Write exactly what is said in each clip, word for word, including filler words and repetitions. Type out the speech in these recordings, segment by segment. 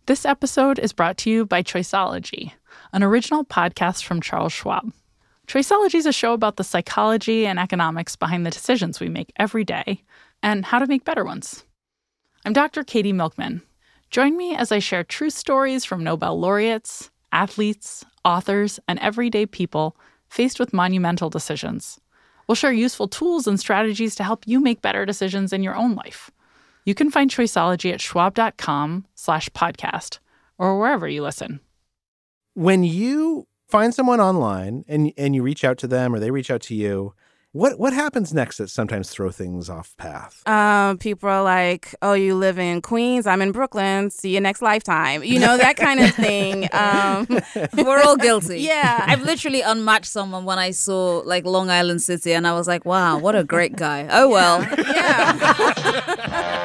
This episode is brought to you by Choiceology, an original podcast from Charles Schwab. Choiceology is a show about the psychology and economics behind the decisions we make every day and how to make better ones. I'm Doctor Katie Milkman. Join me as I share true stories from Nobel laureates, athletes, authors, and everyday people faced with monumental decisions. We'll share useful tools and strategies to help you make better decisions in your own life. You can find Choiceology at schwab.com slash podcast or wherever you listen. When you find someone online and and you reach out to them or they reach out to you, what what happens next that sometimes throw things off path? Um, people are like, oh, you live in Queens, I'm in Brooklyn, see you next lifetime. You know, that kind of thing. Um, We're all guilty. Yeah. I've literally unmatched someone when I saw like Long Island City and I was like, wow, what a great guy. Oh, well. Yeah.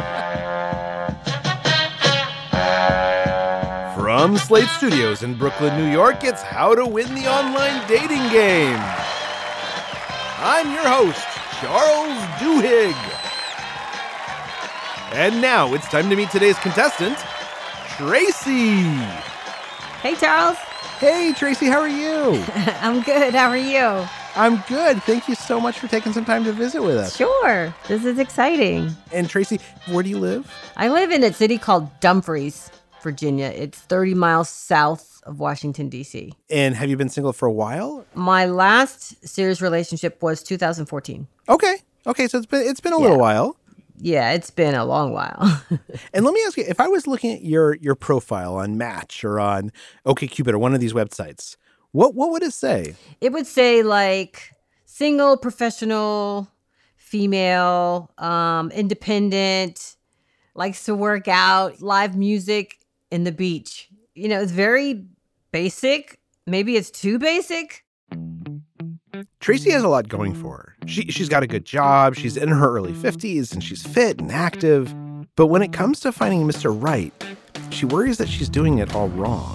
From Slate Studios in Brooklyn, New York, it's How to Win the Online Dating Game. I'm your host, Charles Duhigg. And now it's time to meet today's contestant, Tracy. Hey, Charles. Hey, Tracy, how are you? I'm good. How are you? I'm good. Thank you so much for taking some time to visit with us. Sure. This is exciting. And Tracy, where do you live? I live in a city called Dumfries, Virginia. It's thirty miles south of Washington, D C. And have you been single for a while? My last serious relationship was two thousand fourteen. Okay. Okay, so it's been it's been a Yeah. little while. Yeah, it's been a long while. And let me ask you, if I was looking at your your profile on Match or on OkCupid or one of these websites, what what would it say? It would say like single, professional, female, um, independent, likes to work out, live music, in the beach. You know, it's very basic. Maybe it's too basic. Tracy has a lot going for her. She, she's got a good job, she's in her early fifties, and she's fit and active. But when it comes to finding Mister Right, she worries that she's doing it all wrong.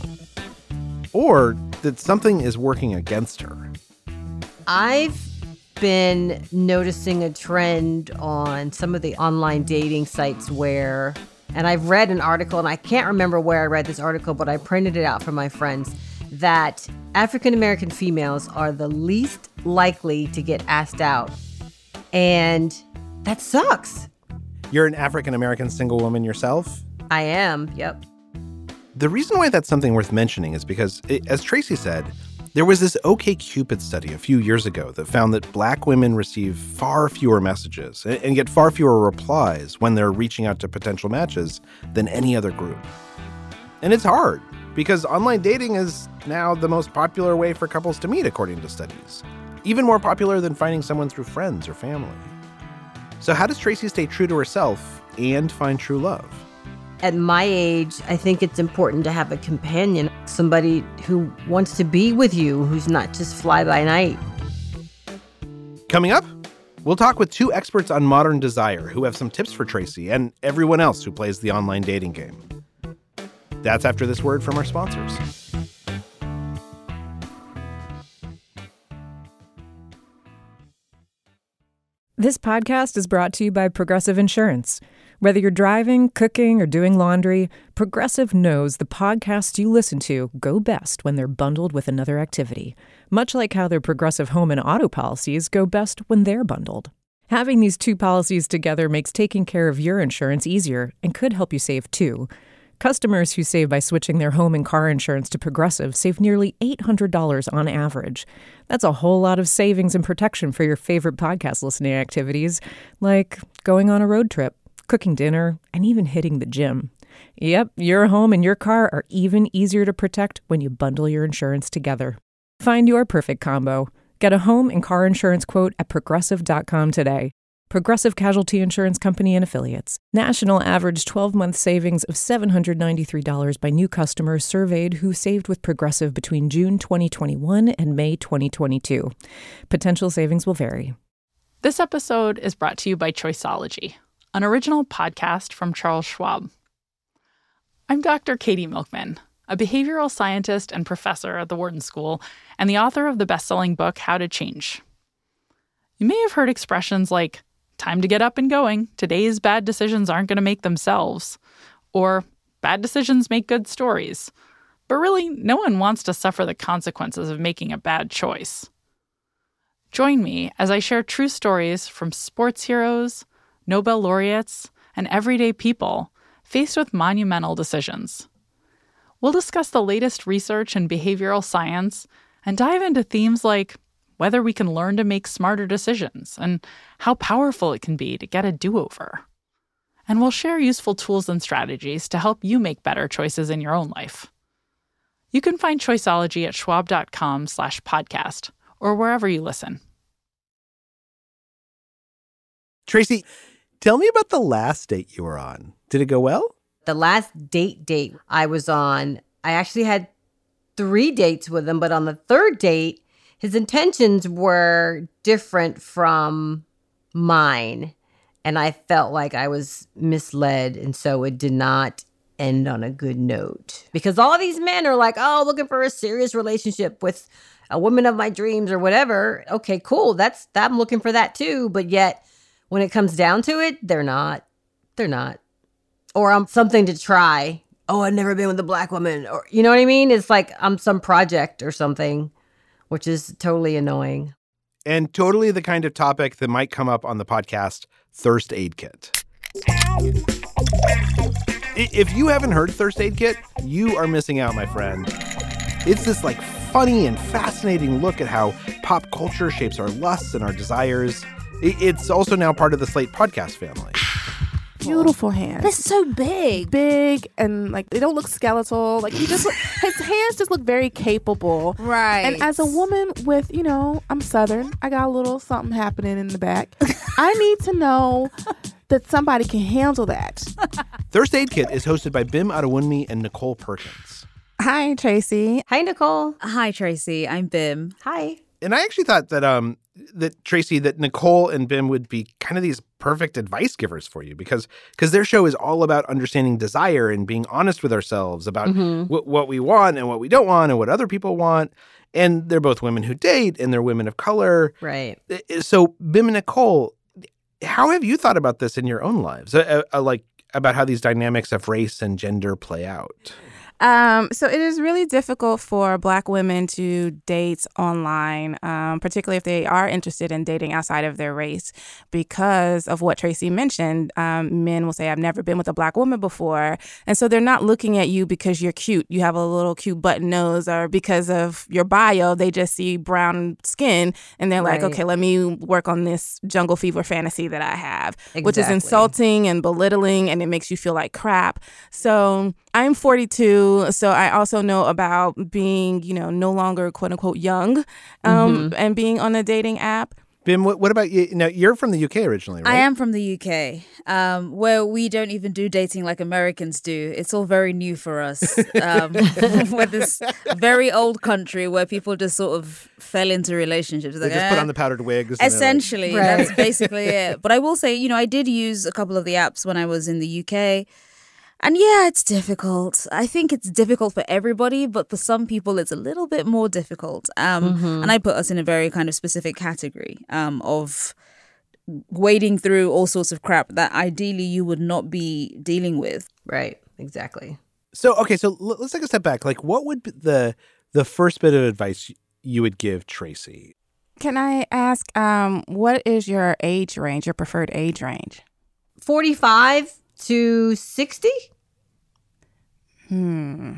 Or that something is working against her. I've been noticing a trend on some of the online dating sites where, and I've read an article, and I can't remember where I read this article, but I printed it out for my friends, that African-American females are the least likely to get asked out. And that sucks. You're an African-American single woman yourself? I am, yep. The reason why that's something worth mentioning is because, it, as Tracy said, there was this OkCupid study a few years ago that found that Black women receive far fewer messages and, and get far fewer replies when they're reaching out to potential matches than any other group. And it's hard because online dating is now the most popular way for couples to meet, according to studies. Even more popular than finding someone through friends or family. So how does Tracy stay true to herself and find true love? At my age, I think it's important to have a companion, somebody who wants to be with you, who's not just fly by night. Coming up, we'll talk with two experts on modern desire who have some tips for Tracy and everyone else who plays the online dating game. That's after this word from our sponsors. This podcast is brought to you by Progressive Insurance. Whether you're driving, cooking, or doing laundry, Progressive knows the podcasts you listen to go best when they're bundled with another activity, much like how their Progressive home and auto policies go best when they're bundled. Having these two policies together makes taking care of your insurance easier and could help you save too. Customers who save by switching their home and car insurance to Progressive save nearly eight hundred dollars on average. That's a whole lot of savings and protection for your favorite podcast listening activities, like going on a road trip, cooking dinner, and even hitting the gym. Yep, your home and your car are even easier to protect when you bundle your insurance together. Find your perfect combo. Get a home and car insurance quote at progressive dot com today. Progressive Casualty Insurance Company and Affiliates. National average twelve-month savings of seven hundred ninety-three dollars by new customers surveyed who saved with Progressive between June twenty twenty-one and May twenty twenty-two. Potential savings will vary. This episode is brought to you by Choiceology, an original podcast from Charles Schwab. I'm Doctor Katie Milkman, a behavioral scientist and professor at the Wharton School, and the author of the best-selling book, How to Change. You may have heard expressions like, time to get up and going, today's bad decisions aren't going to make themselves, or bad decisions make good stories. But really, no one wants to suffer the consequences of making a bad choice. Join me as I share true stories from sports heroes, Nobel laureates, and everyday people faced with monumental decisions. We'll discuss the latest research in behavioral science and dive into themes like whether we can learn to make smarter decisions and how powerful it can be to get a do-over. And we'll share useful tools and strategies to help you make better choices in your own life. You can find Choiceology at schwab.com slash podcast or wherever you listen. Tracy, tell me about the last date you were on. Did it go well? The last date date I was on, I actually had three dates with him, but on the third date, his intentions were different from mine. And I felt like I was misled, and so it did not end on a good note. Because all these men are like, oh, looking for a serious relationship with a woman of my dreams or whatever. Okay, cool. That's that, I'm looking for that too. But yet, when it comes down to it, they're not. They're not. Or I'm something to try. Oh, I've never been with a black woman. Or, you know what I mean? It's like I'm some project or something, which is totally annoying. And totally the kind of topic that might come up on the podcast, Thirst Aid Kit. If you haven't heard Thirst Aid Kit, you are missing out, my friend. It's this like funny and fascinating look at how pop culture shapes our lusts and our desires. It's also now part of the Slate podcast family. Beautiful hands. They're so big. Big, and like they don't look skeletal. Like he just look, his hands just look very capable. Right. And as a woman with, you know, I'm Southern. I got a little something happening in the back. I need to know that somebody can handle that. Thirst Aid Kit is hosted by Bim Adewunmi and Nicole Perkins. Hi, Tracy. Hi, Nicole. Hi, Tracy. I'm Bim. Hi. And I actually thought that um that Tracy, that Nicole and Bim would be kind of these perfect advice givers for you because because their show is all about understanding desire and being honest with ourselves about Mm-hmm. wh- what we want and what we don't want and what other people want. And they're both women who date and they're women of color. Right. So Bim and Nicole, how have you thought about this in your own lives? Uh, uh, like about how these dynamics of race and gender play out? Um, so it is really difficult for Black women to date online, um, particularly if they are interested in dating outside of their race, because of what Tracy mentioned. Um, men will say, I've never been with a Black woman before. And so they're not looking at you because you're cute. You have a little cute button nose, or because of your bio, they just see brown skin and they're like, Right. okay, let me work on this jungle fever fantasy that I have, which is Exactly. insulting and belittling, and it makes you feel like crap. So I'm forty-two, so I also know about being, you know, no longer quote unquote young, um, Mm-hmm. and being on a dating app. Bim, what, what about you? Now, you're from the U K originally, right? I am from the U K, um, where we don't even do dating like Americans do. It's all very new for us. Um, we're this very old country where people just sort of fell into relationships. They Like, just put eh. on the powdered wigs. and they're like- Essentially, Right. that's basically it. But I will say, you know, I did use a couple of the apps when I was in the U K. And yeah, it's difficult. I think it's difficult for everybody, but for some people, it's a little bit more difficult. Um, Mm-hmm. And I put us in a very kind of specific category um, of wading through all sorts of crap that ideally you would not be dealing with. Right. Exactly. So, okay, so l- let's take a step back. Like, what would be the the first bit of advice you would give Tracy? Can I ask, um, what is your age range, your preferred age range? forty-five to sixty? Hmm.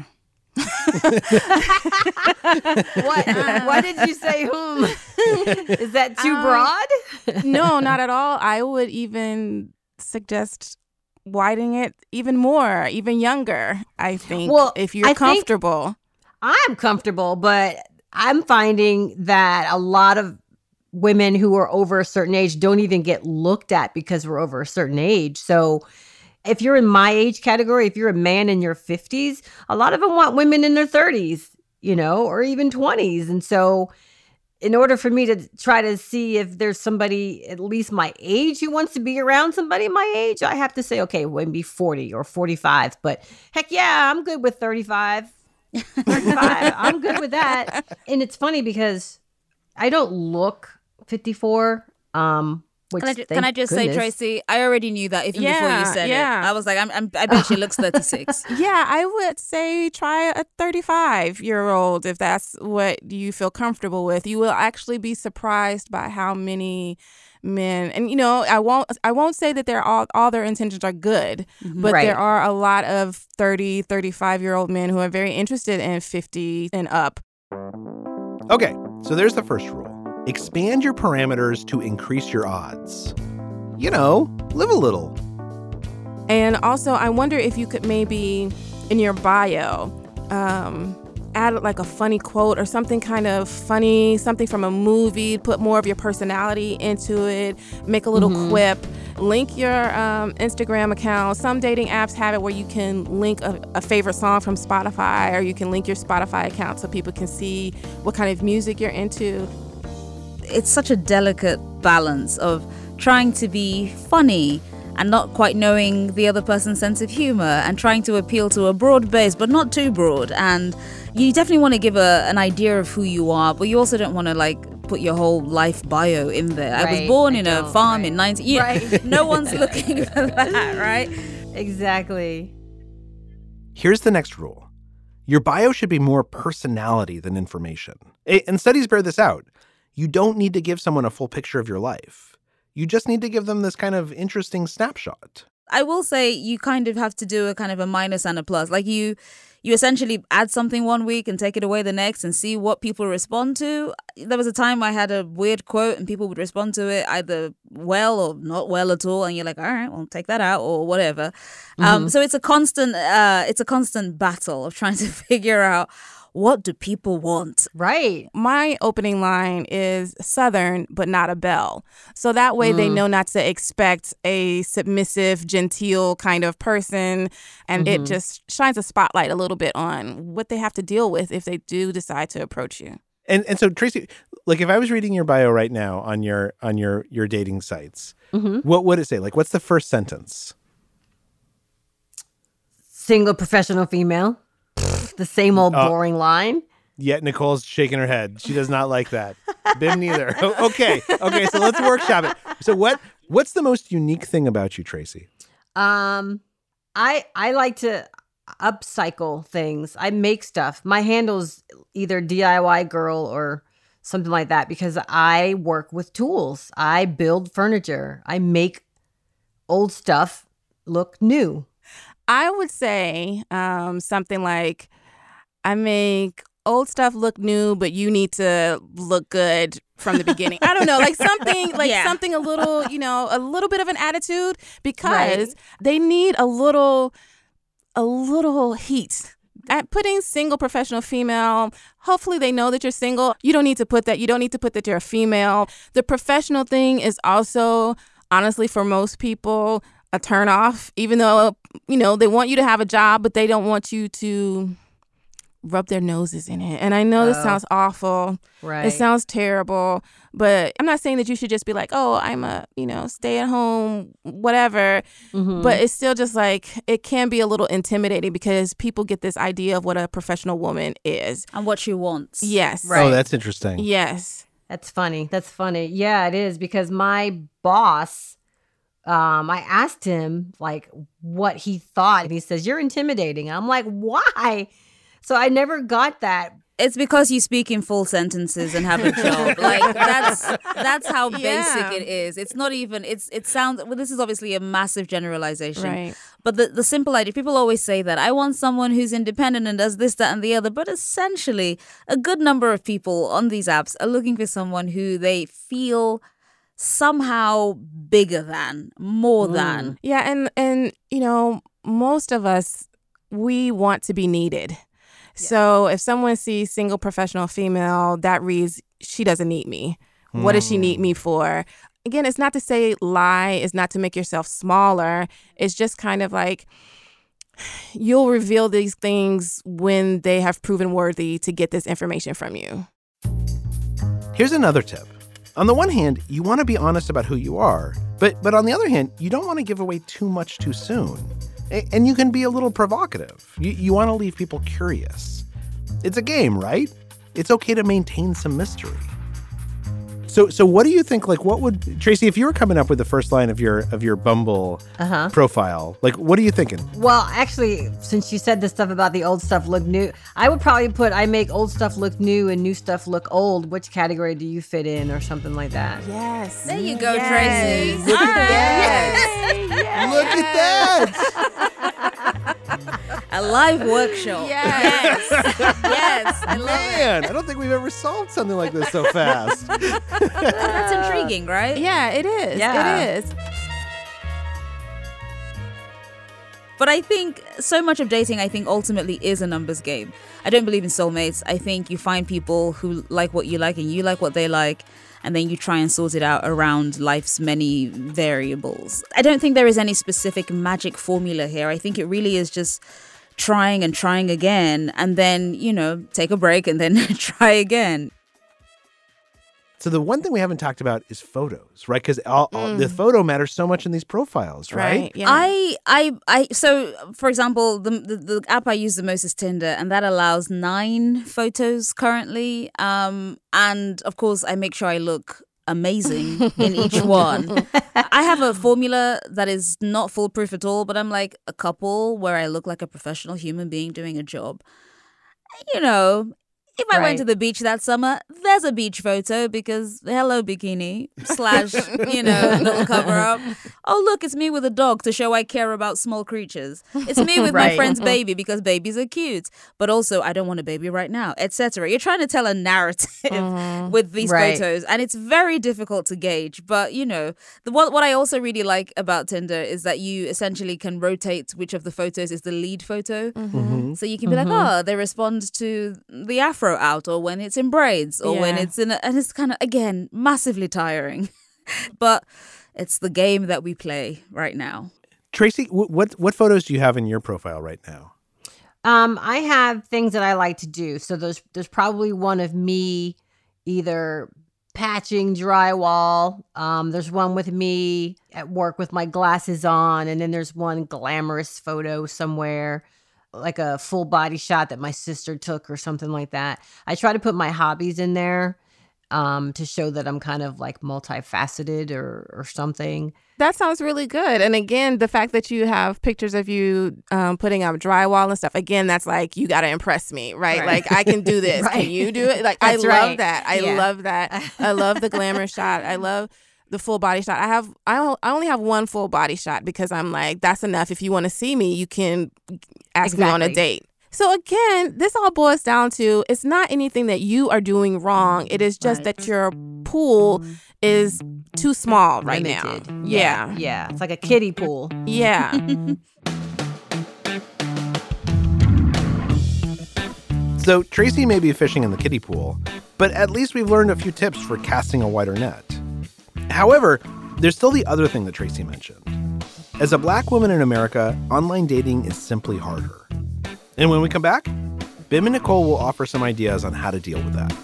What? Why did you say hmm? Is that too Um, broad? No, not at all. I would even suggest widening it even more, even younger, I think, Well, if you're I think- comfortable. I'm comfortable, but I'm finding that a lot of women who are over a certain age don't even get looked at because we're over a certain age. So if you're in my age category, if you're a man in your fifties, a lot of them want women in their thirties, you know, or even twenties. And so in order for me to try to see if there's somebody at least my age who wants to be around somebody my age, I have to say, okay, maybe forty or forty-five. But heck yeah, I'm good with thirty-five. thirty-five. I'm good with that. And it's funny because I don't look fifty-four. Um, Which, Can I, ju- thank can I just goodness. say, Tracy, I already knew that even before Yeah, you said yeah. it. I was like, I'm, I'm, I bet she looks thirty-six. Yeah, I would say try a thirty-five-year-old if that's what you feel comfortable with. You will actually be surprised by how many men, and you know, I won't I won't say that they're all all their intentions are good, but Right. there are a lot of thirty, thirty-five-year-old men who are very interested in fifty and up. Okay, so there's the first rule. Expand your parameters to increase your odds. You know, live a little. And also, I wonder if you could maybe, in your bio, um, add like a funny quote or something kind of funny, something from a movie, put more of your personality into it, make a little Mm-hmm. quip, link your um, Instagram account. Some dating apps have it where you can link a, a favorite song from Spotify, or you can link your Spotify account so people can see what kind of music you're into. It's such a delicate balance of trying to be funny and not quite knowing the other person's sense of humor, and trying to appeal to a broad base, but not too broad. And you definitely want to give a, an idea of who you are, but you also don't want to like put your whole life bio in there. I was Right, born I in a don't, farm right. in nineteen. Yeah, Right. No one's looking for that, right? Exactly. Here's the next rule. Your bio should be more personality than information. A- And studies bear this out. You don't need to give someone a full picture of your life. You just need to give them this kind of interesting snapshot. I will say you kind of have to do a kind of a minus and a plus. Like you, you essentially add something one week and take it away the next and see what people respond to. There was a time I had a weird quote and people would respond to it either well or not well at all, and you're like, all right, well, take that out or whatever. Mm-hmm. Um, so it's a constant, uh, it's a constant battle of trying to figure out what do people want. Right. My opening line is Southern, but not a belle. So that way they know not to expect a submissive, genteel kind of person. And it just shines a spotlight a little bit on what they have to deal with if they do decide to approach you. And and so Tracy, like if I was reading your bio right now on your on your your dating sites, what would it say? Like what's the first sentence? Single professional female. The same old boring line. Yet Nicole's shaking her head. She does not like that. Bim neither. O- okay. Okay, so let's workshop it. So what what's the most unique thing about you, Tracy? Um, I I like to upcycle things. I make stuff. My handle's either D I Y girl or something like that because I work with tools. I build furniture. I make old stuff look new. I would say um, something like, I make old stuff look new, but you need to look good from the beginning. I don't know, like something like Yeah. something a little, you know, a little bit of an attitude, because Right. they need a little a little heat. At putting single professional female, hopefully they know that you're single. You don't need to put that. You don't need to put that you're a female. The professional thing is also, honestly, for most people, a turn off, even though, you know, they want you to have a job, but they don't want you to rub their noses in it. And I know this Oh. sounds awful. Right. It sounds terrible, but I'm not saying that you should just be like, oh, I'm a, you know, stay at home, whatever. Mhm. But it's still just like, it can be a little intimidating because people get this idea of what a professional woman is. And what she wants. Yes. Right. Oh, that's interesting. Yes. That's funny. That's funny. Yeah, it is because my boss, um, I asked him like what he thought, and he says, "You're intimidating." I'm like, "Why?" So I never got that. It's because you speak in full sentences and have a job. Like that's that's how Yeah. basic it is. It's not even. It's it sounds. Well, this is obviously a massive generalization. Right. But the the simple idea. People always say that I want someone who's independent and does this, that, and the other. But essentially, a good number of people on these apps are looking for someone who they feel somehow bigger than, more than. Yeah. And, and, you know, most of us, we want to be needed. So if someone sees single professional female, that reads, she doesn't need me. What does she need me for? Again, it's not to say lie. It's not to make yourself smaller. It's just kind of like you'll reveal these things when they have proven worthy to get this information from you. Here's another tip. On the one hand, you want to be honest about who you are, but but on the other hand, you don't want to give away too much too soon. A- And you can be a little provocative. You, you want to leave people curious. It's a game, right? It's okay to maintain some mystery. So, so what do you think? Like, what would Tracy, if you were coming up with the first line of your of your Bumble Uh-huh. profile, like, what are you thinking? Well, actually, since you said this stuff about the old stuff look new, I would probably put I make old stuff look new and new stuff look old. Which category do you fit in, or something like that? Yes. There you go, Yes. Tracy. Look at Yes. Yes. Look at that! A live workshop. Yes. Yes, I love it. Man, I don't think we've ever solved something like this so fast. That's intriguing, right? Yeah, it is. Yeah. It is. But I think so much of dating, I think, ultimately is a numbers game. I don't believe in soulmates. I think you find people who like what you like and you like what they like, and then you try and sort it out around life's many variables. I don't think there is any specific magic formula here. I think it really is just trying and trying again, and then, you know, take a break and then try again. So the one thing we haven't talked about is photos, right? Because mm. the photo matters so much in these profiles, right? Right. Yeah. I, I, I. So, for example, the, the the app I use the most is Tinder, and that allows nine photos currently. Um, and of course, I make sure I look amazing in each one. I have a formula that is not foolproof at all, but I'm like a couple where I look like a professional human being doing a job. You know. If I Right. went to the beach that summer, there's a beach photo because hello bikini slash, you know, little cover up. Oh, look, it's me with a dog to show I care about small creatures. It's me with my Right. friend's baby because babies are cute. But also, I don't want a baby right now, et cetera. You're trying to tell a narrative Mhm. with these Right. photos, and it's very difficult to gauge. But, you know, the what, what I also really like about Tinder is that you essentially can rotate which of the photos is the lead photo. Mm-hmm. So you can be like, oh, they respond to the afro out, or when it's in braids, or when Yeah. it's in a, and it's kind of, again, massively tiring. But it's the game that we play right now. Tracy, w- what what photos do you have in your profile right now? Um, I have things that I like to do. So there's there's probably one of me either patching drywall. Um, there's one with me at work with my glasses on, and then there's one glamorous photo somewhere, like a full body shot that my sister took or something like that. I try to put my hobbies in there um, to show that I'm kind of like multifaceted or or something. That sounds really good. And again, the fact that you have pictures of you um, putting up drywall and stuff, again, that's like, you got to impress me, right? Right. Like, I can do this. Right. Can you do it? Like, I That's love right. that. I Yeah. love that. I love the glamour shot. I love the full body shot. I have, I o- I only have one full body shot because I'm like, that's enough. If you want to see me, you can ask me on a Exactly. date. So again, this all boils down to, it's not anything that you are doing wrong. It is just Right. that your pool is too small right Limited. now. Yeah. Yeah. It's like a kiddie pool. Yeah. So Tracy may be fishing in the kiddie pool, but at least we've learned a few tips for casting a wider net. However, there's still the other thing that Tracy mentioned. As a Black woman in America, online dating is simply harder. And when we come back, Bim and Nicole will offer some ideas on how to deal with that.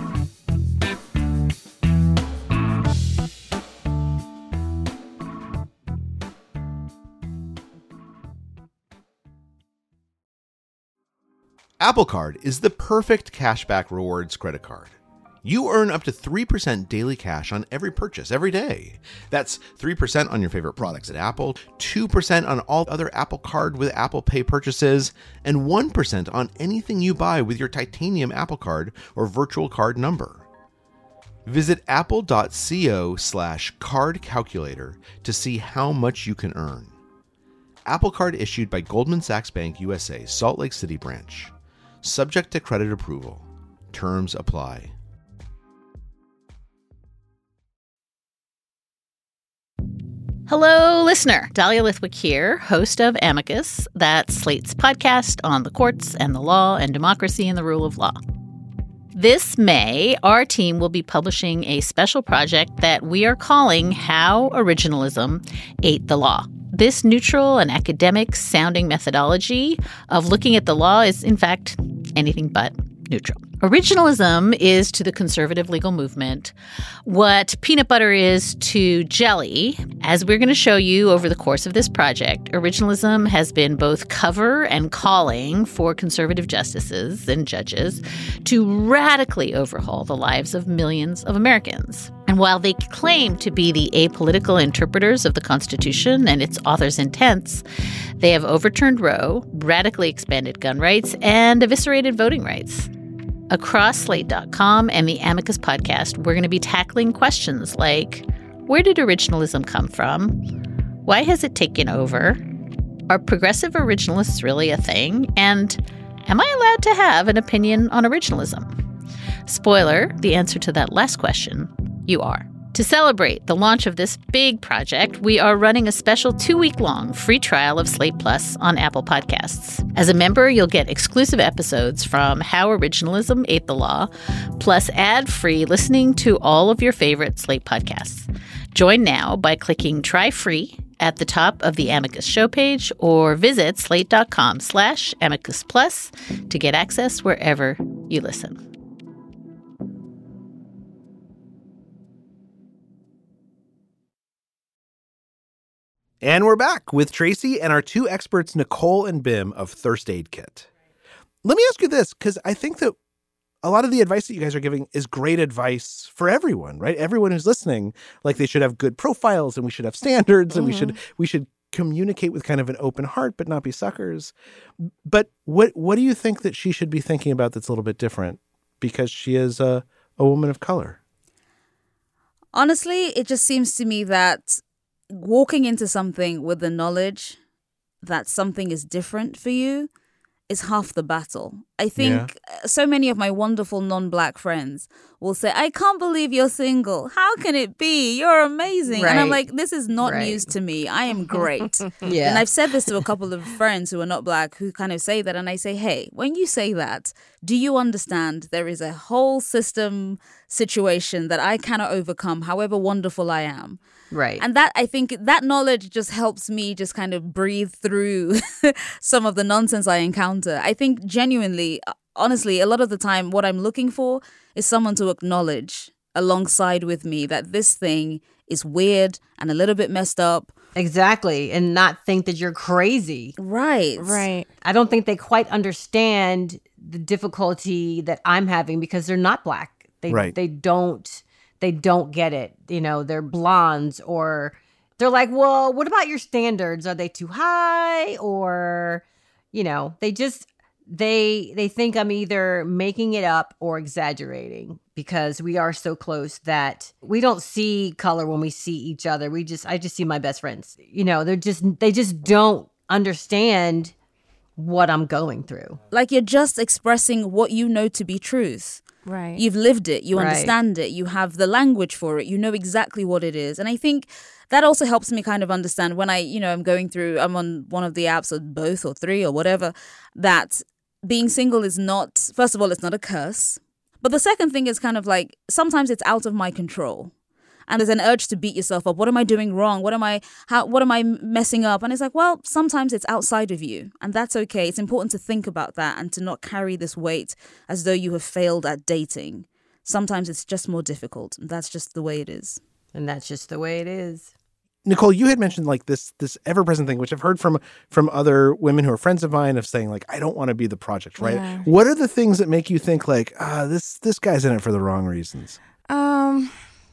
Apple Card is the perfect cashback rewards credit card. You earn up to three percent daily cash on every purchase every day. That's three percent on your favorite products at Apple, two percent on all other Apple Card with Apple Pay purchases, and one percent on anything you buy with your titanium Apple Card or virtual card number. Visit apple.co slash card calculator to see how much you can earn. Apple Card issued by Goldman Sachs Bank U S A, Salt Lake City branch. Subject to credit approval. Terms apply. Hello, listener. Dahlia Lithwick here, host of Amicus, that's Slate's podcast on the courts and the law and democracy and the rule of law. This May, our team will be publishing a special project that we are calling How Originalism Ate the Law. This neutral and academic sounding methodology of looking at the law is, in fact, anything but neutral. Originalism is to the conservative legal movement what peanut butter is to jelly. As we're going to show you over the course of this project, originalism has been both cover and calling for conservative justices and judges to radically overhaul the lives of millions of Americans. And while they claim to be the apolitical interpreters of the Constitution and its author's intents, they have overturned Roe, radically expanded gun rights, and eviscerated voting rights. Across Slate dot com and the Amicus podcast, we're going to be tackling questions like, where did originalism come from? Why has it taken over? Are progressive originalists really a thing? And am I allowed to have an opinion on originalism? Spoiler, the answer to that last question, you are. To celebrate the launch of this big project, we are running a special two-week-long free trial of Slate Plus on Apple Podcasts. As a member, you'll get exclusive episodes from How Originalism Ate the Law, plus ad-free listening to all of your favorite Slate podcasts. Join now by clicking Try Free at the top of the Amicus show page or visit slate.com slash Amicus Plus to get access wherever you listen. And we're back with Tracy and our two experts, Nicole and Bim of Thirst Aid Kit. Let me ask you this, because I think that a lot of the advice that you guys are giving is great advice for everyone, right? Everyone who's listening, like they should have good profiles and we should have standards and mm-hmm. we should we should communicate with kind of an open heart, but not be suckers. But what what do you think that she should be thinking about that's a little bit different because she is a, a woman of color? Honestly, it just seems to me that walking into something with the knowledge that something is different for you is half the battle. I think yeah. so many of my wonderful non-Black friends will say, I can't believe you're single. How can it be? You're amazing. Right. And I'm like, this is not right. news to me. I am great. yeah. And I've said this to a couple of friends who are not Black who kind of say that. And I say, hey, when you say that, do you understand there is a whole system situation that I cannot overcome, however wonderful I am? Right. And that, I think that knowledge just helps me just kind of breathe through some of the nonsense I encounter. I think genuinely, honestly, a lot of the time, what I'm looking for is someone to acknowledge alongside with me that this thing is weird and a little bit messed up. Exactly. And not think that you're crazy. Right. Right. I don't think they quite understand the difficulty that I'm having because they're not Black. They right. they don't they don't get it. You know, they're blondes or they're like, well, what about your standards? Are they too high? Or, you know, they just they they think I'm either making it up or exaggerating because we are so close that we don't see color when we see each other. We just I just see my best friends. You know, they're just they just don't understand what I'm going through. Like you're just expressing what you know to be truth. Right. You've lived it. You right. understand it. You have the language for it. You know exactly what it is. And I think that also helps me kind of understand when I, you know, I'm going through, I'm on one of the apps or both or three or whatever, that being single is not, first of all, it's not a curse. But the second thing is kind of like, sometimes it's out of my control. And there's an urge to beat yourself up. What am I doing wrong? What am I, how, what am I messing up? And it's like, well, sometimes it's outside of you. And that's okay. It's important to think about that and to not carry this weight as though you have failed at dating. Sometimes it's just more difficult. That's just the way it is. And that's just the way it is. Nicole, you had mentioned like this this ever-present thing, which I've heard from from other women who are friends of mine of saying like, I don't want to be the project, right? Yeah. What are the things that make you think like, ah, this this guy's in it for the wrong reasons? Um...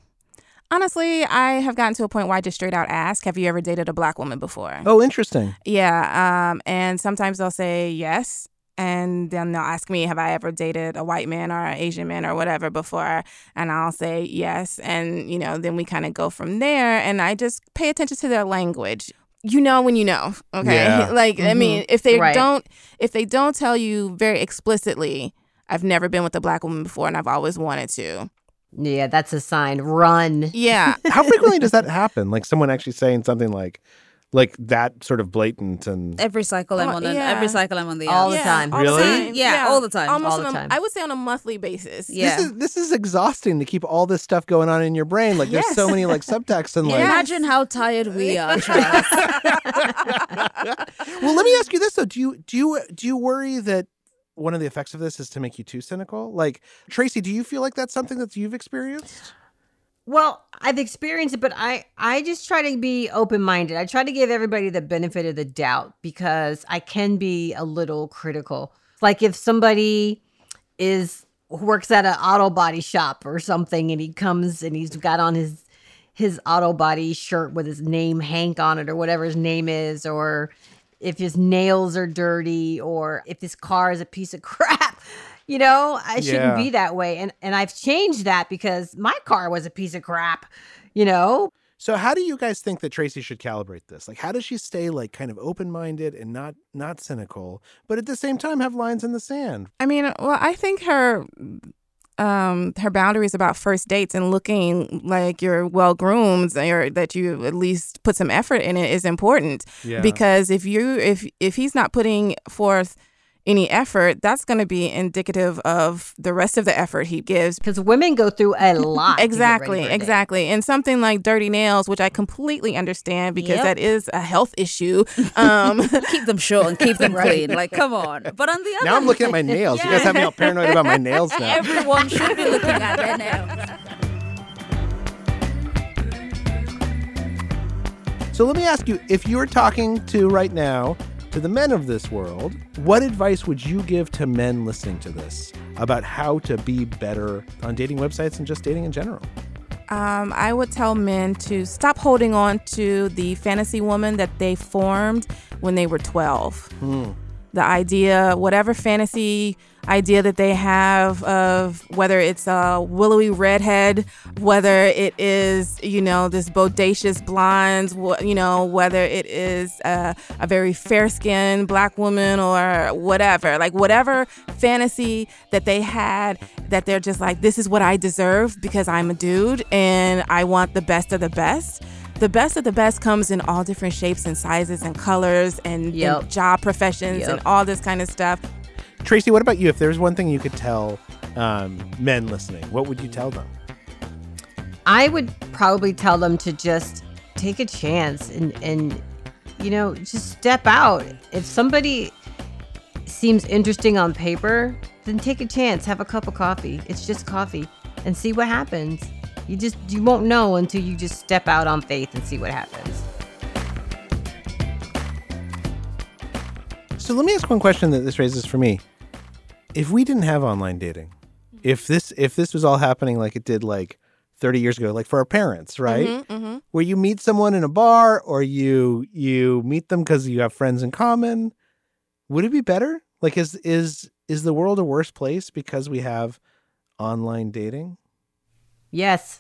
Honestly, I have gotten to a point where I just straight out ask, have you ever dated a Black woman before? Oh, interesting. Yeah. Um, and sometimes they'll say yes. And then they'll ask me, have I ever dated a white man or an Asian man or whatever before? And I'll say yes. And, you know, then we kind of go from there. And I just pay attention to their language. You know when you know, okay? Yeah. Like, mm-hmm. I mean, if they right. don't, if they don't tell you very explicitly, I've never been with a Black woman before and I've always wanted to. Yeah, that's a sign. Run. Yeah. How frequently does that happen? Like someone actually saying something like, like that sort of blatant and every cycle I'm oh, on. Yeah. Every cycle I'm on the all app. the yeah, time. All Really? The time. Yeah, yeah, all the time. Almost all the on a, time. I would say on a monthly basis. Yeah. This is this is exhausting to keep all this stuff going on in your brain. Like there's Yes. so many like subtexts and like. Imagine how tired we are, Charles. Well, let me ask you this though: Do you do you do you worry that one of the effects of this is to make you too cynical? Like, Tracy, do you feel like that's something that you've experienced? Well, I've experienced it, but I, I just try to be open-minded. I try to give everybody the benefit of the doubt because I can be a little critical. Like if somebody is works at an auto body shop or something and he comes and he's got on his his auto body shirt with his name Hank on it or whatever his name is, or if his nails are dirty, or if his car is a piece of crap. You know, I shouldn't Yeah. be that way. And and I've changed that because my car was a piece of crap, you know? So how do you guys think that Tracy should calibrate this? Like, how does she stay like kind of open-minded and not not cynical, but at the same time have lines in the sand? I mean, well, I think her um, her boundaries about first dates and looking like you're well groomed or that you at least put some effort in it is important. Yeah. Because if you if if he's not putting forth any effort, that's going to be indicative of the rest of the effort he gives. Because women go through a lot. to get ready Exactly, for a date. exactly. And something like dirty nails, which I completely understand because Yep. that is a health issue. Um, Keep them short and keep them clean. Like, come on. But on the other Now I'm looking at my nails. You guys have me all paranoid about my nails now. everyone should be looking at their nails. So let me ask you, if you're talking to right now to the men of this world, what advice would you give to men listening to this about how to be better on dating websites and just dating in general? Um, I would tell men to stop holding on to the fantasy woman that they formed when they were twelve. Hmm. The idea, whatever fantasy idea that they have of whether it's a willowy redhead, whether it is, you know, this bodacious blonde, wh- you know, whether it is a, a very fair-skinned black woman or whatever, like whatever fantasy that they had that they're just like, this is what I deserve because I'm a dude and I want the best of the best. The best of the best comes in all different shapes and sizes and colors and, Yep. and job professions Yep. and all this kind of stuff. Tracy, what about you? If there's one thing you could tell um, men listening, what would you tell them? I would probably tell them to just take a chance and, and, you know, just step out. If somebody seems interesting on paper, then take a chance. Have a cup of coffee. It's just coffee and see what happens. You just, you won't know until you just step out on faith and see what happens. So let me ask one question that this raises for me. If we didn't have online dating, if this if this was all happening like it did like thirty years ago, like for our parents, right? Mm-hmm, mm-hmm. Where you meet someone in a bar or you you meet them because you have friends in common, would it be better? Like is is is the world a worse place because we have online dating? Yes.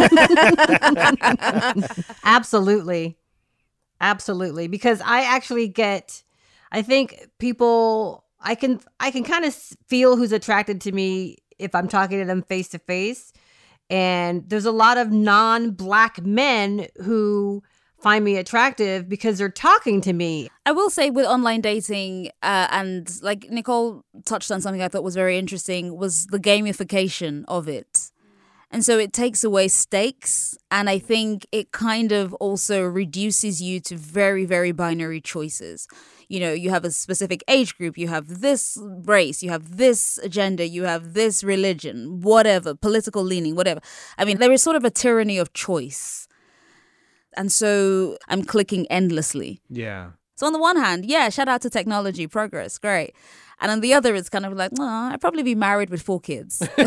Absolutely. Absolutely. Because I actually get, I think people, I can, I can kind of feel who's attracted to me if I'm talking to them face to face. And there's a lot of non-black men who find me attractive because they're talking to me. I will say with online dating, uh, and like Nicole touched on something I thought was very interesting, was the gamification of it. And so it takes away stakes. And I think it kind of also reduces you to very, very binary choices. You know, you have a specific age group, you have this race, you have this agenda, you have this religion, whatever, political leaning, whatever. I mean, there is sort of a tyranny of choice. And so I'm clicking endlessly. Yeah. So on the one hand, yeah, shout out to technology, progress, great. And on the other, it's kind of like, oh, I'd probably be married with four kids. You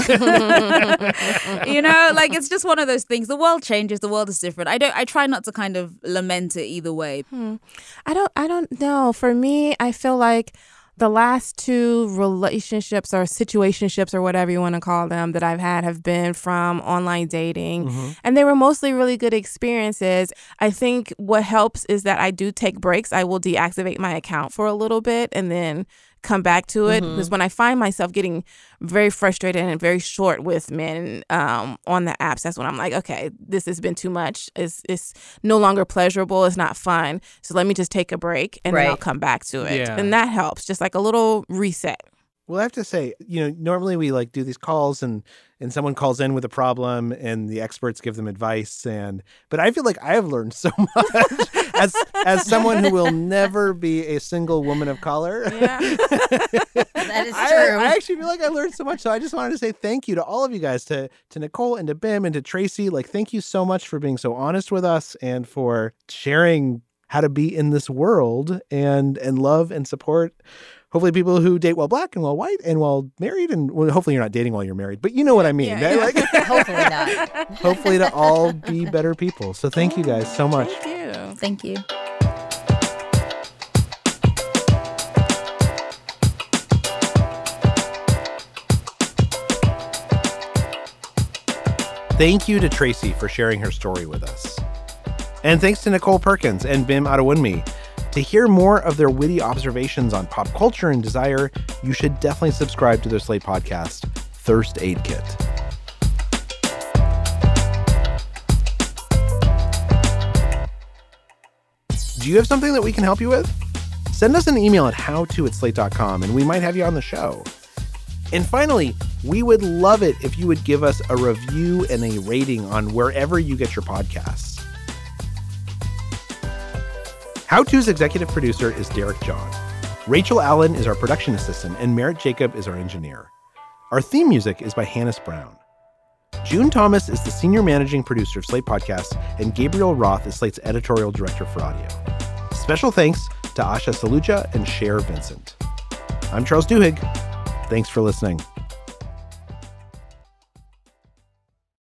know, like it's just one of those things. The world changes. The world is different. I don't. I try not to kind of lament it either way. Hmm. I don't. I don't know. For me, I feel like the last two relationships or situationships or whatever you want to call them that I've had have been from online dating. Mm-hmm. And they were mostly really good experiences. I think what helps is that I do take breaks. I will deactivate my account for a little bit and then come back to it. Mm-hmm. Because when I find myself getting very frustrated and very short with men um, on the apps, that's when I'm like, okay, this has been too much. It's, it's no longer pleasurable. It's not fun. So let me just take a break and then I'll Right. come back to it. Yeah. And that helps. Just like a little reset. Well, I have to say, you know, normally we like do these calls and and someone calls in with a problem and the experts give them advice. And but I feel like I have learned so much as as someone who will never be a single woman of color. Yeah. That is I, true. I actually feel like I learned so much. So I just wanted to say thank you to all of you guys, to to Nicole and to Bim and to Tracy. Like, thank you so much for being so honest with us and for sharing how to be in this world and and love and support. Hopefully people who date while black and while white and while married, and well, hopefully you're not dating while you're married, but you know what I mean. Yeah, right? yeah. Like, Hopefully not. hopefully to all be better people. So thank you guys so much. Thank you. Thank you. Thank you to Tracy for sharing her story with us. And thanks to Nicole Perkins and Bim Adewunmi. To hear more of their witty observations on pop culture and desire, you should definitely subscribe to their Slate podcast, Thirst Aid Kit. Do you have something that we can help you with? Send us an email at howto at slate dot com and we might have you on the show. And finally, we would love it if you would give us a review and a rating on wherever you get your podcasts. How To's executive producer is Derek John. Rachel Allen is our production assistant, and Merritt Jacob is our engineer. Our theme music is by Hannes Brown. June Thomas is the senior managing producer of Slate Podcasts, and Gabriel Roth is Slate's editorial director for audio. Special thanks to Asha Saluja and Cher Vincent. I'm Charles Duhigg. Thanks for listening.